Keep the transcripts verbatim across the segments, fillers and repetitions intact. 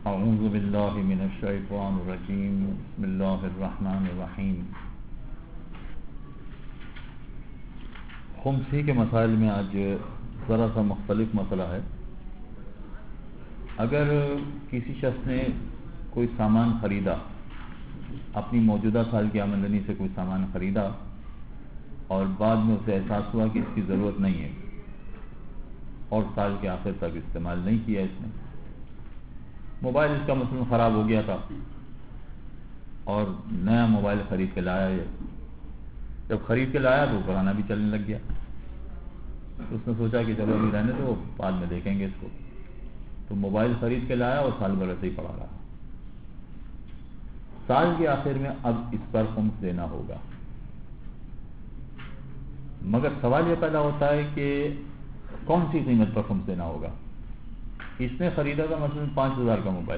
اعوذ باللہ من الشیطان الرجیم بسم اللہ الرحمن الرحیم. خمسی کے مسائل میں آج ذرا سا مختلف مسئلہ ہے. اگر کسی شخص نے کوئی سامان خریدا، اپنی موجودہ سال کی آمدنی سے کوئی سامان خریدا اور بعد میں اسے احساس ہوا کہ اس کی ضرورت نہیں ہے اور سال کے آخر تک استعمال نہیں کیا اس نے، موبائل اس کا مثلا خراب ہو گیا تھا اور نیا موبائل خرید کے لایا ہے. جب خرید کے لایا تو پرانا بھی چلنے لگ گیا، تو اس نے سوچا کہ چلو ابھی رہنے دو، بعد میں دیکھیں گے اس کو. تو موبائل خرید کے لایا اور سال بھر ایسے ہی پڑا رہا. سال کے آخر میں اب اس پر خمس دینا ہوگا، مگر سوال یہ پیدا ہوتا ہے کہ کون سی قیمت پر خمس دینا ہوگا. اس نے خریدا تھا مثلا پانچ ہزار کا موبائل،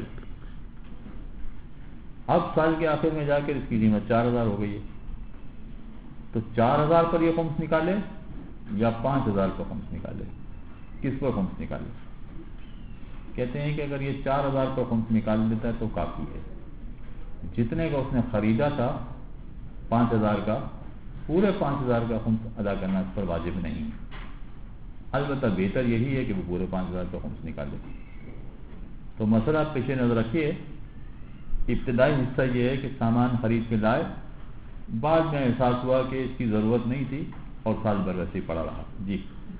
اب سال کے آخر میں جا کر اس کی قیمت چار ہزار ہو گئی ہے. تو چار ہزار پر یہ خمس نکالے یا پانچ ہزار پر خمس نکالے؟ کس پر خمس نکالے؟ کہتے ہیں کہ اگر یہ چار ہزار پر خمس نکال دیتا ہے تو کافی ہے. جتنے کا اس نے خریدا تھا پانچ ہزار کا، پورے پانچ ہزار کا خمس ادا کرنا اس پر واجب نہیں ہے. البتہ بہتر یہی ہے کہ وہ پورے پانچ ہزار کا خمس نکالے. تو مسئلہ آپ پیش نظر رکھیے. ابتدائی حصہ یہ ہے کہ سامان خرید کے لائے، بعد میں احساس ہوا کہ اس کی ضرورت نہیں تھی اور سال بھر ویسے ہی پڑا رہا. جی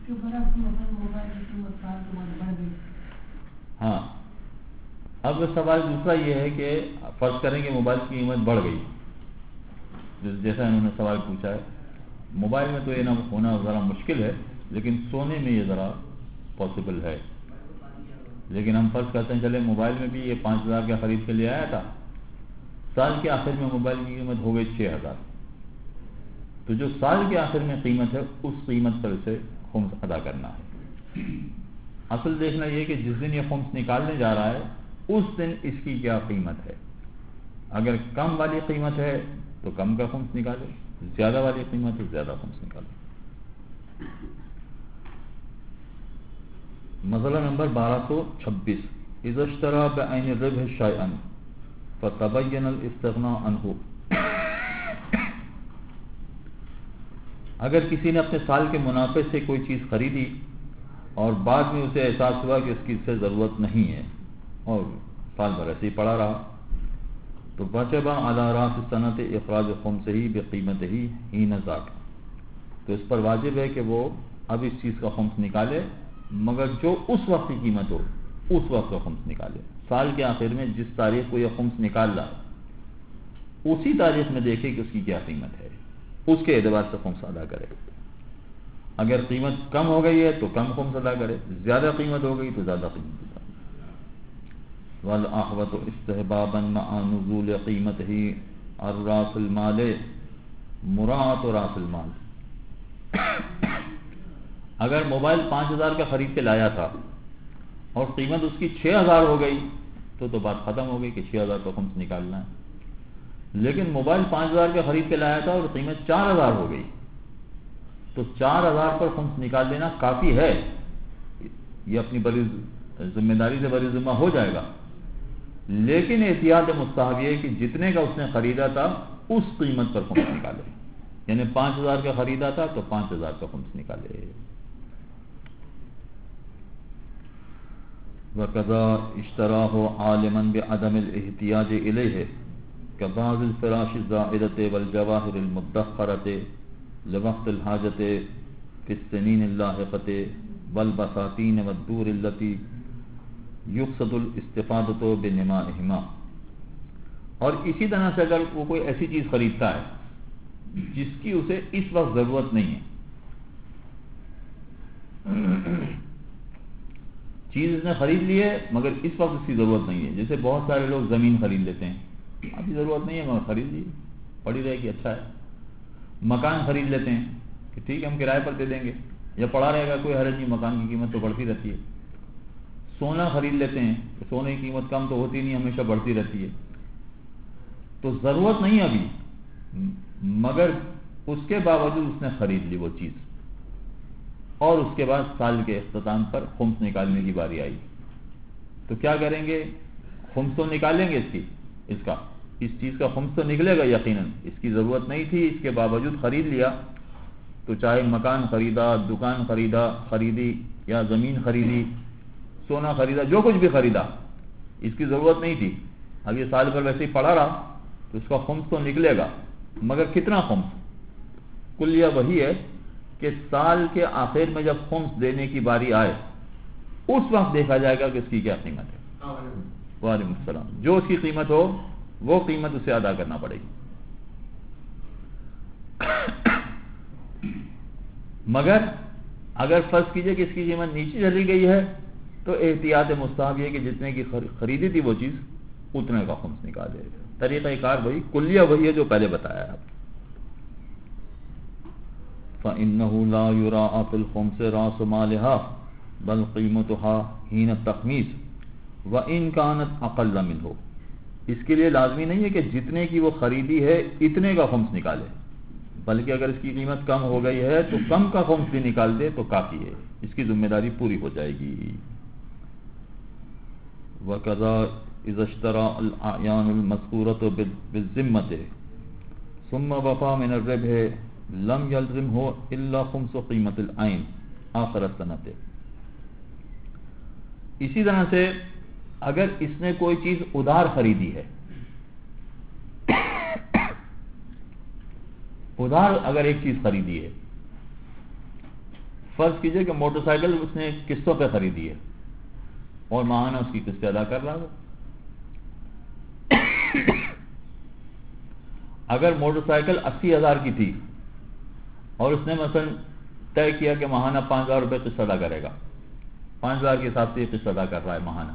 ہاں. اب سوال دوسرا یہ ہے کہ فرض کریں کہ موبائل کی قیمت بڑھ گئی، جیسا انہوں نے سوال پوچھا ہے. موبائل میں تو یہ نہ ہونا ذرا مشکل ہے، لیکن سونے میں یہ ذرا پاسبل ہے. لیکن ہم فرض کرتے ہیں چلے موبائل میں بھی یہ پانچ ہزار کا خرید کے لے آیا تھا، سال کے آخر میں موبائل کی قیمت ہو گئی چھ ہزار. تو جو سال کے آخر میں قیمت ہے اس قیمت پر اسے خمس ادا کرنا ہے. اصل دیکھنا یہ کہ جس دن یہ خمس نکالنے جا رہا ہے اس دن اس کی کیا قیمت ہے. اگر کم والی قیمت ہے تو کم کا خمس نکالے، زیادہ والی قیمت ہے زیادہ خمس نکالے. مسئلہ نمبر بارہ سو چھبیس. اذا اشترى بعین الربح شیئا فتبین الاستغناء عنہ. اگر کسی نے اپنے سال کے منافع سے کوئی چیز خریدی اور بعد میں اسے احساس ہوا کہ اس کی سے ضرورت نہیں ہے اور سال بھر ایسے ہی پڑا رہا، تو وجب علی راس السنۃ اخراج خمسہ بقیمتہ حین ذاک. تو اس پر واجب ہے کہ وہ اب اس چیز کا خمس نکالے، مگر جو اس وقت کی قیمت ہو اس وقت کا خمس نکالے. سال کے آخر میں جس تاریخ کو یہ خمس نکال رہا ہے اسی تاریخ میں دیکھے کہ اس کی کیا قیمت ہے، اس کے اعتبار سے خمس ادا کرے. اگر قیمت کم ہو گئی ہے تو کم خمس ادا کرے، زیادہ قیمت ہو گئی تو زیادہ قیمت ادا کرے. والاحوط استحبابا مع نزول قیمتہ الراس المال مراعات راس المال. اگر موبائل پانچ ہزار کا خرید کے لایا تھا اور قیمت اس کی چھ ہزار ہو گئی تو تو بات ختم ہو گئی کہ چھ ہزار کا خمس نکالنا ہے. لیکن موبائل پانچ ہزار کا خرید کے لایا تھا اور قیمت چار ہزار ہو گئی تو چار ہزار پر خمس نکال دینا کافی ہے. یہ اپنی بڑی ذمہ داری سے بری ذمہ ہو جائے گا، لیکن احتیاط مستحب یہ ہے کہ جتنے کا اس نے خریدا تھا اس قیمت پر خمس نکالے. یعنی پانچ ہزار کا خریدا تھا تو پانچ ہزار کا خمس نکالے. وَقَضَى اشْتَرَاهُ عَالِمًا بِعَدَمِ الْاحْتِيَاجِ إِلَيْهِ كَبَعْضِ الْفِرَاشِ الزَّائِدَةِ وَالْجَوَاهِرِ الْمُدَّخَّرَةِ لِوَقْتِ الْحَاجَةِ فِي السِّنِينِ اللَّاحِقَةِ وَالْبَسَاتِينِ وَالدُّورِ الَّتِي يُقْصَدُ الْاِسْتِفَادَةُ بِنِمَائِهِمَا. اور اسی طرح سے اگر وہ کوئی ایسی چیز خریدتا ہے جس کی اسے اس وقت ضرورت نہیں ہے، چیز اس نے خرید لی ہے مگر اس وقت اس کی ضرورت نہیں ہے. جیسے بہت سارے لوگ زمین خرید لیتے ہیں، ابھی ضرورت نہیں ہے مگر خرید لی، پڑی رہے گی اچھا ہے. مکان خرید لیتے ہیں کہ ٹھیک ہے ہم کرائے پر دے دیں گے یا پڑا رہے گا، کوئی حرج نہیں، مکان کی قیمت تو بڑھتی رہتی ہے. سونا خرید لیتے ہیں، سونے کی قیمت کم تو ہوتی نہیں، ہمیشہ بڑھتی رہتی ہے. تو ضرورت نہیں ابھی مگر اس کے باوجود اس نے خرید لی وہ چیز، اور اس کے بعد سال کے اختتام پر خمس نکالنے کی باری آئی تو کیا کریں گے؟ خمس تو نکالیں گے اس کی اس کا اس چیز کا خمس تو نکلے گا یقیناً. اس کی ضرورت نہیں تھی, اس کے باوجود خرید لیا, تو چاہے مکان خریدا, دکان خریدا خریدی یا زمین خریدی, سونا خریدا, جو کچھ بھی خریدا, اس کی ضرورت نہیں تھی. اب یہ سال بھر ویسے ہی پڑا رہا تو اس کا خمس تو نکلے گا, مگر کتنا خمس؟ کلیہ وہی ہے کہ سال کے آخر میں جب خمس دینے کی باری آئے اس وقت دیکھا جائے گا کہ اس کی کیا قیمت ہے. وعلیکم السلام. جو اس کی قیمت ہو وہ قیمت اسے ادا کرنا پڑے گی. مگر اگر فرض کیجئے کہ اس کی قیمت نیچے چلی گئی ہے تو احتیاط مستحب یہ کہ جتنے کی خریدی تھی وہ چیز اتنے کا خمس نکالے. طریقہ کار وہی, کلیہ وہی ہے جو پہلے بتایا ہے. فَإِنَّهُ لَا يُرَاءَ فِي الْخُمْسِ رَأْسُ مَالِهَا بَلْ قِيمَتُهَا حِينَ التَّخْمِيصِ وَإِنْ كَانَتْ أَقَلَّ مِنْهُ. اس کے لیے لازمی نہیں ہے کہ جتنے کی وہ خریدی ہے اتنے کا خمس نکالے, بلکہ اگر اس کی قیمت کم ہو گئی ہے تو کم کا خمس بھی نکال دے تو کافی ہے, اس کی ذمہ داری پوری ہو جائے گی. وَكَذَا إِذَا اشْتَرَى الْأَعْيَانُ الْمَذْكُورَةُ بِالذِّمَّةِ ثُمَّ وَفَى مِنَ الرِّبْحِ لَمْ يَلْزِمْهُ إِلَّا خُمْسُ قِيمَةِ الْعَيْنِ آخِرَ السَّنَةِ. اسی طرح سے اگر اس نے کوئی چیز ادھار خریدی ہے, ادھار اگر ایک چیز خریدی ہے, فرض کیجئے کہ موٹر سائیکل اس نے قسطوں پہ خریدی ہے اور ماہانہ اس کی قسطیں ادا کر رہا ہے. اگر موٹر سائیکل اسی ہزار کی تھی اور اس نے مثلا طے کیا کہ ماہانہ پانچ ہزار روپے قسط ادا کرے گا, پانچ ہزار کے حساب سے یہ قسط ادا کر رہا ہے ماہانہ.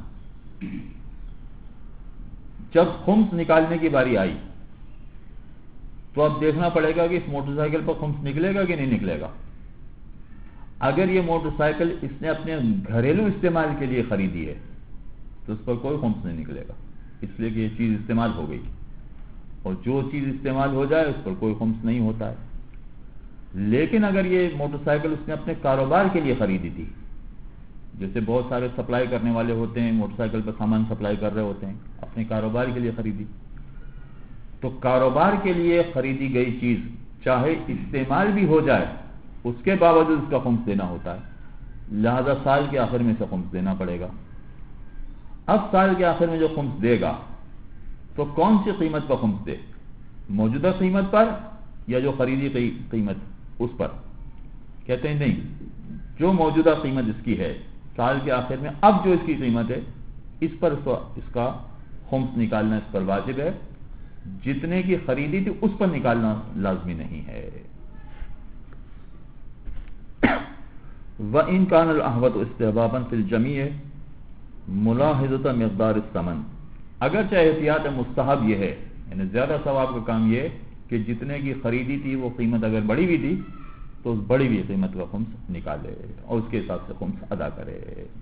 جب خمس نکالنے کی باری آئی تو اب دیکھنا پڑے گا کہ اس موٹر سائیکل پر خمس نکلے گا کہ نہیں نکلے گا. اگر یہ موٹر سائیکل اس نے اپنے گھریلو استعمال کے لیے خریدی ہے تو اس پر کوئی خمس نہیں نکلے گا, اس لیے کہ یہ چیز استعمال ہو گئی, اور جو چیز استعمال ہو جائے اس پر کوئی خمس نہیں ہوتا ہے. لیکن اگر یہ موٹر سائیکل اس نے اپنے کاروبار کے لیے خریدی تھی, جیسے بہت سارے سپلائی کرنے والے ہوتے ہیں, موٹر سائیکل پر سامان سپلائی کر رہے ہوتے ہیں, اپنے کاروبار کے لیے خریدی, تو کاروبار کے لیے خریدی گئی چیز چاہے استعمال بھی ہو جائے اس کے باوجود اس کا خمس دینا ہوتا ہے, لہذا سال کے آخر میں سے خمس دینا پڑے گا. اب سال کے آخر میں جو خمس دے گا تو کون سی قیمت پر خمس دے, موجودہ قیمت پر یا جو خریدی قیمت اس پر؟ کہتے ہیں نہیں, جو موجودہ قیمت اس کی ہے سال کے آخر میں اب جو اس کی قیمت ہے اس پر اس کا خمس نکالنا اس پر واجب ہے, جتنے کی خریدی تھی اس پر نکالنا لازمی نہیں ہے. وَإِنْ كَانَ الْأَحْوَطُ اسْتِحْبَابًا فِي الْجَمِيعِ مُلَاحَظَةَ مِقْدَارِ الثَّمَنِ. اگرچہ احتیاط مستحب یہ ہے, یعنی زیادہ ثواب کا کام یہ کہ جتنے کی خریدی تھی وہ قیمت اگر بڑی بھی تھی تو اس بڑی ہوئی قیمت کا خمس نکالے اور اس کے حساب سے خمس ادا کرے.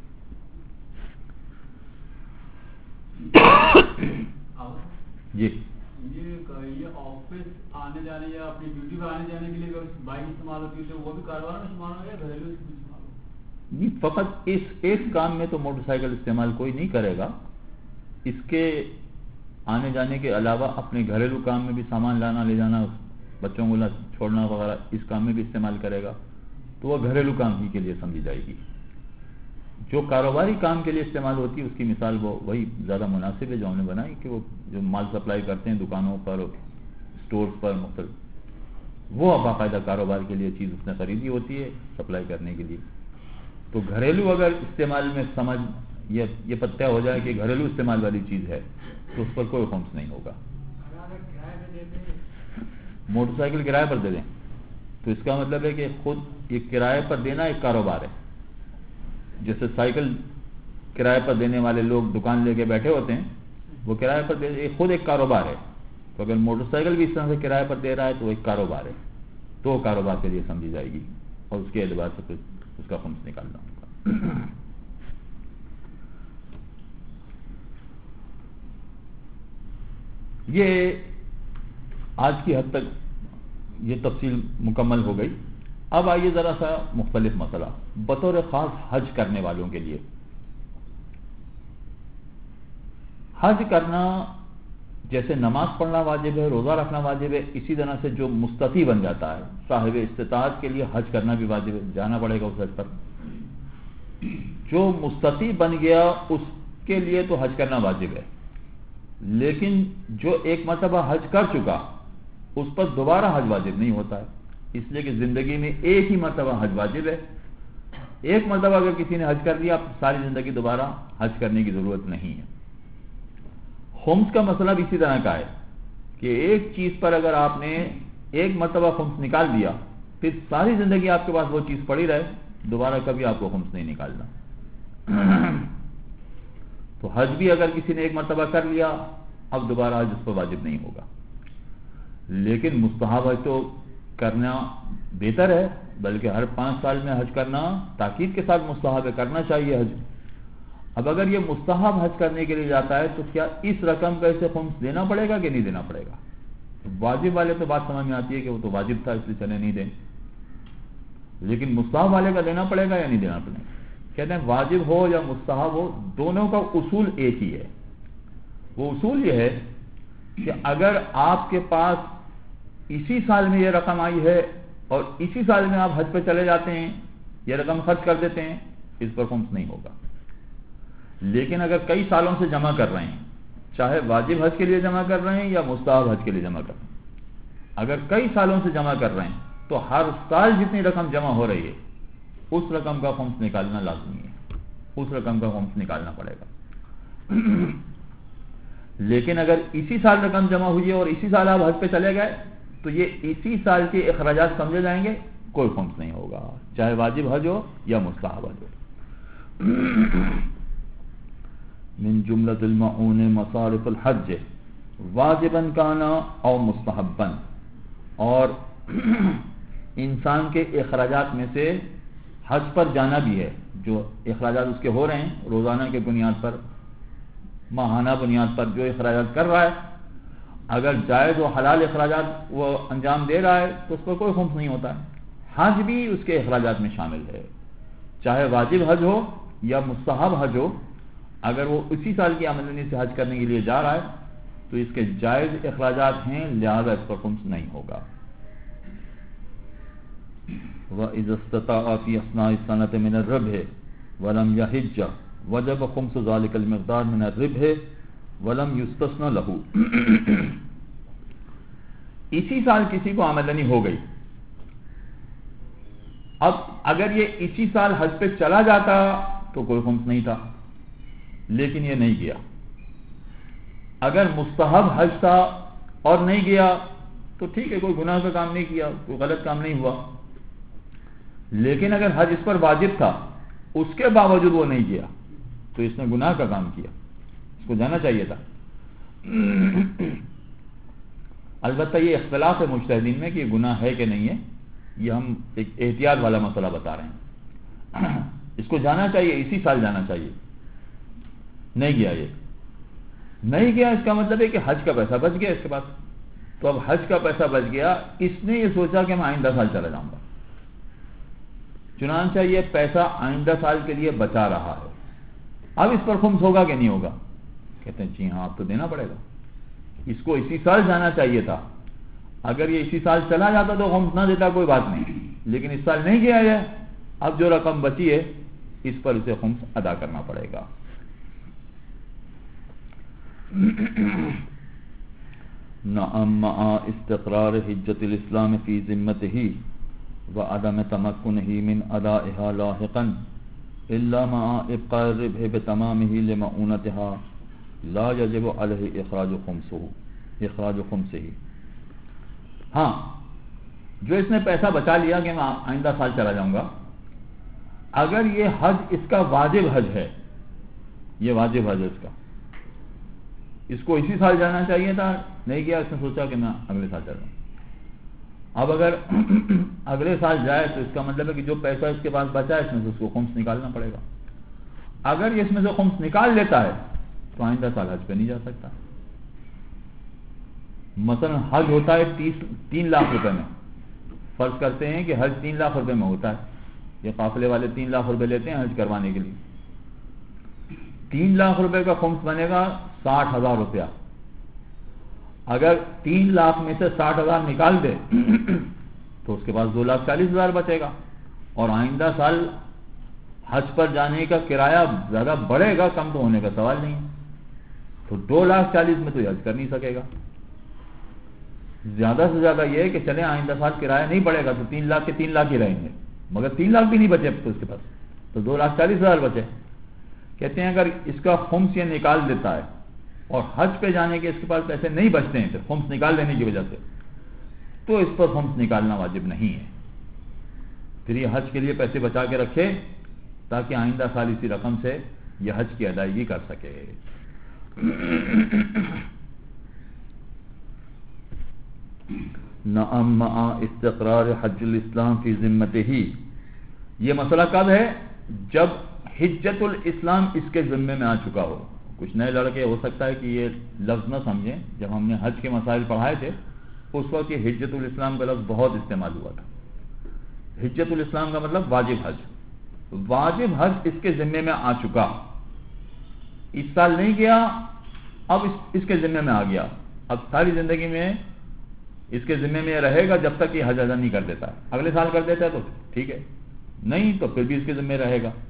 جی یہ آفس آنے جانے یا اپنی ڈیوٹی پہ آنے جانے کے لیے اگر بائک استعمال ہوتی ہے تو وہ بھی کاروبار میں شمار ہو یا گھریلو استعمال ہو؟ نہیں, فقط اس ایک کام میں تو موٹر سائیکل استعمال کوئی نہیں کرے گا, اس کے آنے جانے کے علاوہ اپنے گھریلو کام میں بھی سامان لانا لے جانا, بچوں کو چھوڑنا وغیرہ اس کام میں بھی استعمال کرے گا, تو وہ گھریلو کام ہی کے لیے سمجھی جائے گی. جو کاروباری کام کے لیے استعمال ہوتی ہے اس کی مثال وہ وہی زیادہ مناسب ہے جو ہم نے بنائی, کہ وہ جو مال سپلائی کرتے ہیں دکانوں پر, اسٹورز پر مختلف, وہ باقاعدہ کاروبار کے لیے چیز اس نے خریدی ہوتی ہے سپلائی کرنے کے لیے. تو گھریلو اگر استعمال میں سمجھ یہ یہ پتہ ہو جائے کہ گھریلو استعمال والی چیز ہے تو اس پر کوئی خمس نہیں ہوگا. موٹر سائیکل کرائے پر دے دیں تو اس کا مطلب ہے کہ خود یہ کرائے پر دینا ایک کاروبار ہے. جیسے سائیکل کرائے پر دینے والے لوگ دکان لے کے بیٹھے ہوتے ہیں, وہ کرائے پر دے خود ایک کاروبار ہے. تو اگر موٹر سائیکل بھی اس طرح سے کرائے پر دے رہا ہے تو وہ ایک کاروبار ہے, تو وہ کاروبار کے لیے سمجھی جائے گی اور اس کے اعتبار سے پھر اس کا خمس نکالنا ہوگا. یہ آج کی حد تک یہ تفصیل مکمل ہو گئی. اب آئیے ذرا سا مختلف مسئلہ بطور خاص حج کرنے والوں کے لیے. حج کرنا جیسے نماز پڑھنا واجب ہے، روزہ رکھنا واجب ہے، اسی طرح سے جو مستطیع بن جاتا ہے صاحب استطاعت کے لیے حج کرنا بھی واجب ہے، جانا پڑے گا اس حج پر. جو مستطیع بن گیا اس کے لیے تو حج کرنا واجب ہے، لیکن جو ایک مرتبہ حج کر چکا اس پر دوبارہ حج واجب نہیں ہوتا ہے، اس لیے کہ زندگی میں ایک ہی مرتبہ حج واجب ہے. ایک مرتبہ اگر کسی نے حج کر لیا ساری زندگی دوبارہ حج کرنے کی ضرورت نہیں ہے. خمس کا مسئلہ بھی اسی طرح کا ہے کہ ایک چیز پر اگر آپ نے ایک مرتبہ خمس نکال دیا پھر ساری زندگی آپ کے پاس وہ چیز پڑی رہے، دوبارہ کبھی آپ کو خمس نہیں نکالنا. تو حج بھی اگر کسی نے ایک مرتبہ کر لیا اب دوبارہ حج اس پر واجب نہیں ہوگا، لیکن مستحب حج تو کرنا بہتر ہے، بلکہ ہر پانچ سال میں حج کرنا تاکید کے ساتھ مستحب ہے، کرنا چاہیے حج. اب اگر یہ مستحب حج کرنے کے لیے جاتا ہے تو کیا اس رقم کا اسے خمس دینا پڑے گا کہ نہیں دینا پڑے گا؟ واجب والے تو بات سمجھ میں آتی ہے کہ وہ تو واجب تھا اس لیے چلے نہیں دیں، لیکن مستحب والے کا دینا پڑے گا یا نہیں دینا پڑے گا؟ کہتے ہیں واجب ہو یا مستحب ہو دونوں کا اصول ایک ہی ہے. وہ اصول یہ ہے کہ اگر آپ کے پاس اسی سال میں یہ رقم آئی ہے اور اسی سال میں آپ حج پہ چلے جاتے ہیں، یہ رقم خرچ کر دیتے ہیں، اس پر خمس نہیں ہوگا. لیکن اگر کئی سالوں سے جمع کر رہے ہیں، چاہے واجب حج کے لیے جمع کر رہے ہیں یا مستحب حج کے لیے جمع کر رہے ہیں، اگر کئی سالوں سے جمع کر رہے ہیں تو ہر سال جتنی رقم جمع ہو رہی ہے اس رقم کا خمس نکالنا لازمی ہے، اس رقم کا خمس نکالنا پڑے گا. لیکن اگر اسی سال رقم جمع ہوئی ہے اور اسی سال آپ حج پہ چلے گئے تو یہ اسی سال کے اخراجات سمجھے جائیں گے، کوئی خمس نہیں ہوگا، چاہے واجب حج ہو یا مستحب حج ہو. من جملۃ المعون مصارف الحج واجبا کانا او مستحبا، اور انسان کے اخراجات میں سے حج پر جانا بھی ہے، جو اخراجات اس کے ہو رہے ہیں روزانہ کے بنیاد پر، ماہانہ بنیاد پر جو اخراجات کر رہا ہے، اگر جائز و حلال اخراجات وہ انجام دے رہا ہے تو اس پر کوئی خمس نہیں ہوتا ہے. حج بھی اس کے اخراجات میں شامل ہے، چاہے واجب حج ہو یا مستحب حج ہو، اگر وہ اسی سال کی آمدنی سے حج کرنے کے لیے جا رہا ہے تو اس کے جائز اخراجات ہیں، لہذا اس پر خمس نہیں ہوگا. وَإِذَا اسْتَطَاعَ فِي أَثْنَاءِ السَّنَةِ مِنَ الرِّبْحِ وَلَمْ يَحِجَّ وَجَبَ خُمْسُ ذَلِكَ الْمِقْدَارِ مِنَ الرِّبْحِ وَلَمْ يُسْتَثْنَ لَهُ. اسی سال کسی کو آمدنی ہو گئی، اب اگر یہ اسی سال حج پہ چلا جاتا تو کوئی خمس نہیں تھا، لیکن یہ نہیں گیا. اگر مستحب حج تھا اور نہیں گیا تو ٹھیک ہے، کوئی گناہ کا کام نہیں کیا، کوئی غلط کام نہیں ہوا. لیکن اگر حج اس پر واجب تھا اس کے باوجود وہ نہیں گیا تو اس نے گناہ کا کام کیا، اس کو جانا چاہیے تھا. البتہ یہ اختلاف ہے مجتہدین میں کہ یہ گناہ ہے کہ نہیں ہے، یہ ہم ایک احتیاط والا مسئلہ بتا رہے ہیں. اس کو جانا چاہیے، اسی سال جانا چاہیے، نہیں گیا. یہ نہیں گیا اس کا مطلب ہے کہ حج کا پیسہ بچ گیا اس کے پاس. تو اب حج کا پیسہ بچ گیا، اس نے یہ سوچا کہ میں آئندہ سال چلا جاؤں گا، چنانچہ یہ پیسہ آئندہ سال کے لیے بچا رہا ہے. اب اس پر خمس ہوگا کہ نہیں ہوگا؟ کہتے ہیں جی ہاں، اب تو دینا پڑے گا. اس کو اسی سال جانا چاہیے تھا، اگر یہ اسی سال چلا جاتا تو خمس نہ دیتا، کوئی بات نہیں، لیکن اس سال نہیں گیا ہے، اب جو رقم بچی ہے اس پر اسے خمس ادا کرنا پڑے گا. نعم مع استقرار حجت الاسلام فی ذمته وعدم تمكنه من ادائها لاحقا الا مع ابقاء الربح بتمامه لمعونتها لا يجب عليه اخراج خمسه اخراج خمسه. ہاں، جو اس نے پیسہ بچا لیا کہ میں آئندہ سال چلا جاؤں گا، اگر یہ حج اس کا واجب حج ہے، یہ واجب حج ہے اس کا، اس کو اسی سال جانا چاہیے تھا، نہیں گیا، اس نے سوچا کہ میں اگلے سال چل رہا ہوں. اب اگر اگلے سال جائے تو اس کا مطلب ہے کہ جو پیسہ اس کے پاس بچا ہے اس میں سے اس کو خمس نکالنا پڑے گا. اگر یہ اس میں سے خمس نکال لیتا ہے تو آئندہ سال حج پہ نہیں جا سکتا. مثلا حج ہوتا ہے تیس تین لاکھ روپے میں، فرض کرتے ہیں کہ حج تین لاکھ روپے میں ہوتا ہے، یہ قافلے والے تین لاکھ روپے لیتے ہیں حج کروانے کے لیے. تین لاکھ روپے کا خمس بنے گا ساٹھ ہزار روپیہ، اگر تین لاکھ میں سے ساٹھ ہزار نکال دے تو اس کے پاس دو لاکھ چالیس ہزار بچے گا، اور آئندہ سال حج پر جانے کا کرایہ زیادہ بڑھے گا، کم تو ہونے کا سوال نہیں، تو دو لاکھ چالیس میں تو یہ حج کر نہیں سکے گا۔ زیادہ سے زیادہ یہ ہے کہ چلے آئندہ سال کرایہ نہیں بڑھے گا تو تین لاکھ کے تین لاکھ ہی رہیں گے، مگر تین لاکھ بھی نہیں بچے تو اس کے پاس تو دو لاکھ چالیس ہزار بچے۔ کہتے ہیں اگر اس کا خمس یہ نکال دیتا ہے اور حج پہ جانے کے اس کے پاس پیسے نہیں بچتے ہیں پھر خمس نکال دینے کی وجہ سے، تو اس پر خمس نکالنا واجب نہیں ہے، پھر یہ حج کے لیے پیسے بچا کے رکھے تاکہ آئندہ سال اسی رقم سے یہ حج کی ادائیگی کر سکے۔ نعم مع استقرار حج الاسلام فی ذمتہ، یہ مسئلہ کب ہے؟ جب حجت الاسلام اس کے ذمے میں آ چکا ہو۔ کچھ نئے لڑکے ہو سکتا ہے کہ یہ لفظ نہ سمجھیں، جب ہم نے حج کے مسائل پڑھائے تھے اس وقت یہ حجت الاسلام کا لفظ بہت استعمال ہوا تھا۔ حجت الاسلام کا مطلب واجب حج، واجب حج اس کے ذمے میں آ چکا، اس سال نہیں کیا، اب اس, اس کے ذمے میں آ گیا، اب ساری زندگی میں اس کے ذمے میں رہے گا جب تک یہ حج ادا نہیں کر دیتا ہے۔ اگلے سال کر دیتا ہے تو ٹھیک ہے، نہیں تو پھر بھی اس کے ذمے رہے گا۔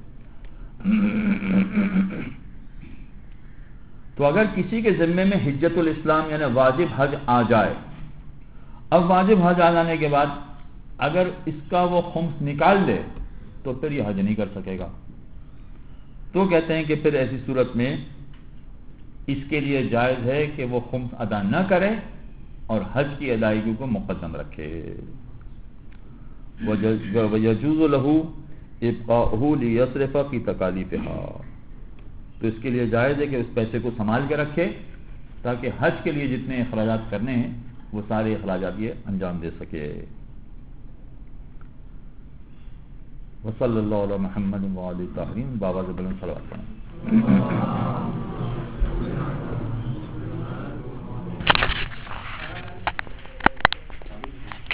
تو اگر کسی کے ذمے میں حجت الاسلام یعنی واجب حج آ جائے، اب واجب حج آ جانے کے بعد اگر اس کا وہ خمس نکال دے تو پھر یہ حج نہیں کر سکے گا۔ تو کہتے ہیں کہ پھر ایسی صورت میں اس کے لیے جائز ہے کہ وہ خمس ادا نہ کرے اور حج کی ادائیگی کو مقدم رکھے۔ وَيَجُوزُ لَهُ إِبْقَاؤُهُ لِيَصْرِفَ فِي تَكَالِيفِهَا، تو اس کے لیے جائز ہے کہ اس پیسے کو سنبھال کے رکھے تاکہ حج کے لیے جتنے اخراجات کرنے ہیں وہ سارے اخراجات یہ انجام دے سکے۔ وصلی اللہ علی محمد وعلی الطاہرین، بابا سے بلند صلوات پڑھیں۔